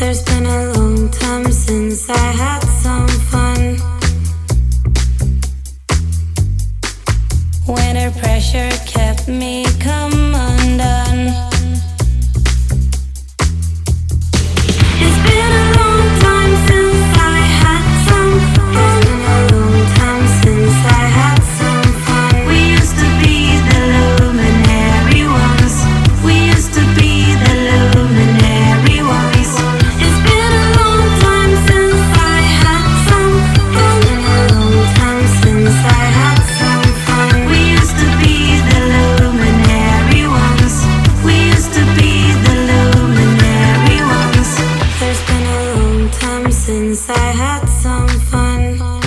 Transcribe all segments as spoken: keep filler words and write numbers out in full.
There's been a long time since I had some fun. Winter pressure kept me come undone. It's been a long time since I had some fun. It's been a long time since I had some fun. We used to be the luminary ones. We used to be the luminary ones. It's been a long time since I had some fun. It's been a long time since I had some fun. We used to be the luminary ones. We used to be the luminary ones. There's been a long time since I had some fun.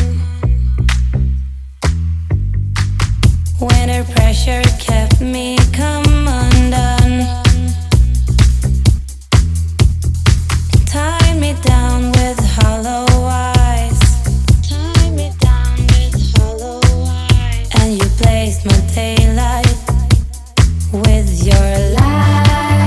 Winter pressure kept me come undone. Tied me down with hollow eyes. Tied me down with hollow eyes. And you placed my daylight with your light.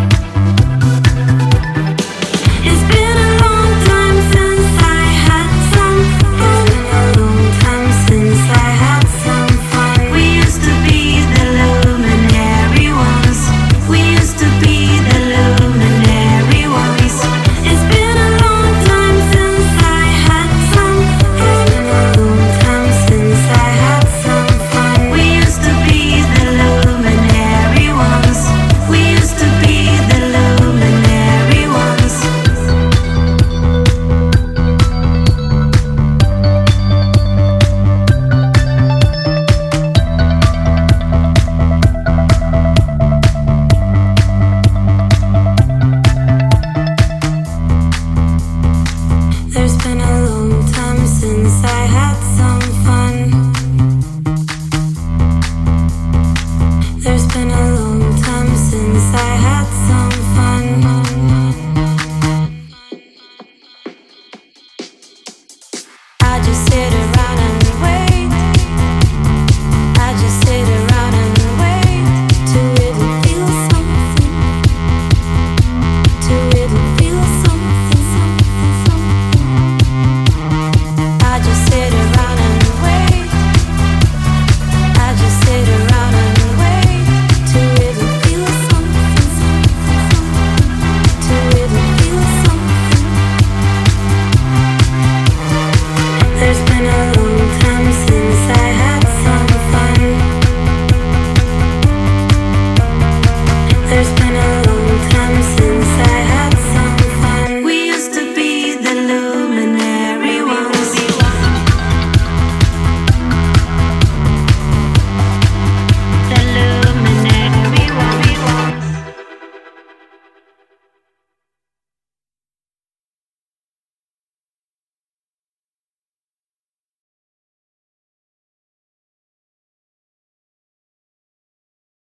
It's been a long time since I had some fun. It's been a long time since I had some fun. We used to be the luminary ones. We used to be the luminary ones. It's been a long time since I had some fun. It's been a long time since I had some fun. We used to be the luminary ones. We used to be the luminary ones. There's been a long time since I had some fun. There's been